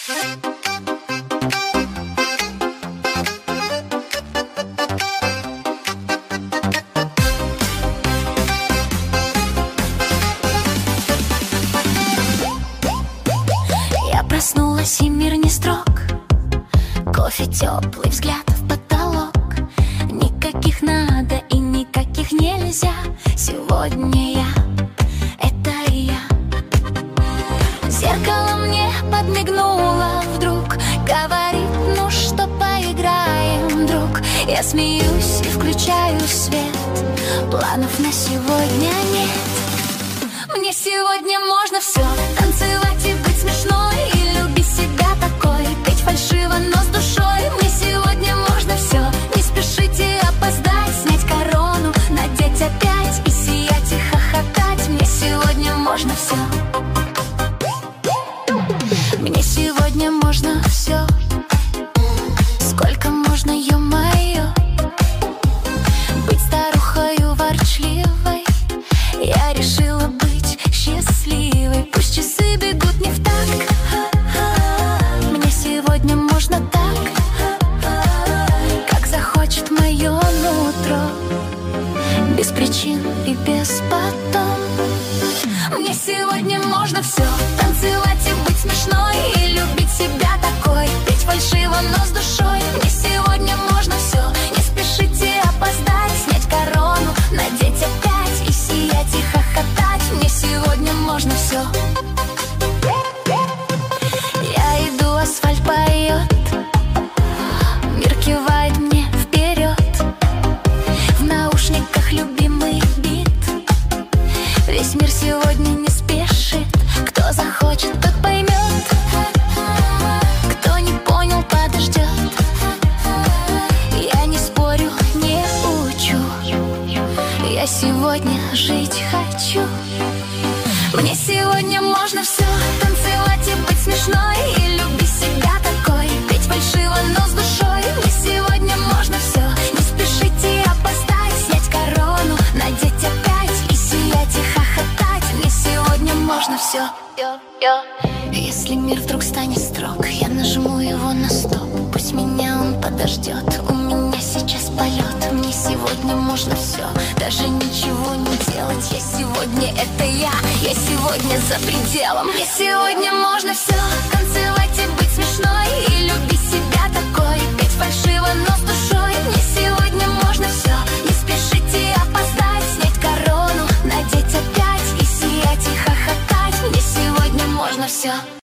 Я проснулась, и мир не строг. Кофе, теплый взгляд в потолок. Никаких надо и никаких нельзя. Сегодня я — это я. Зеркало мне подмигнуло вдруг, говорит: ну что, поиграем, друг? Я смеюсь и включаю свет. Планов на сегодня нет. Мне сегодня можно все: танцевать и быть смешной, и любить себя такой, петь фальшиво, но с душой. Мне сегодня можно все: не спешите опоздать, снять корону, надеть опять и сиять и хохотать. Мне сегодня можно все. Мне сегодня можно все. Сколько можно, ё-моё, быть старухою ворчливой. Я решила быть счастливой. Пусть часы бегут не в такт, мне сегодня можно так, как захочет мое нутро, без причин и без потом. Мне сегодня можно все: танцевать и быть смешной, и любить себя такой, петь фальшиво, но с душой. Мне сегодня можно все: не спешите опоздать, снять корону, надеть опять и сиять и хохотать. Мне сегодня можно все. Я иду, асфальт поет, мир кивает мне вперед. В наушниках любимый бит. Весь мир сегодня не спешит. Кто захочет, тот поймет. Кто не понял, подождет. Я не спорю, не учу. Я сегодня жить хочу. Мне сегодня можно все: танцевать и быть смешной, и любить себя такой, петь фальшиво, но с душой. Мне сегодня можно все: не спешите опоздать, снять корону, надеть опять и сиять и хохотать. Мне сегодня можно все. Если мир вдруг станет строг, я нажму его на стоп. Пусть меня он подождет, у меня сейчас полет. Мне сегодня можно все, даже ничего не делать. Я сегодня — это я сегодня за пределом. Мне сегодня можно все: танцевать и быть смешной, и любить себя такой, петь фальшиво, но с душой. Мне сегодня можно все: не спешите опоздать, снять корону, надеть опять и сиять и хохотать. Мне сегодня можно все.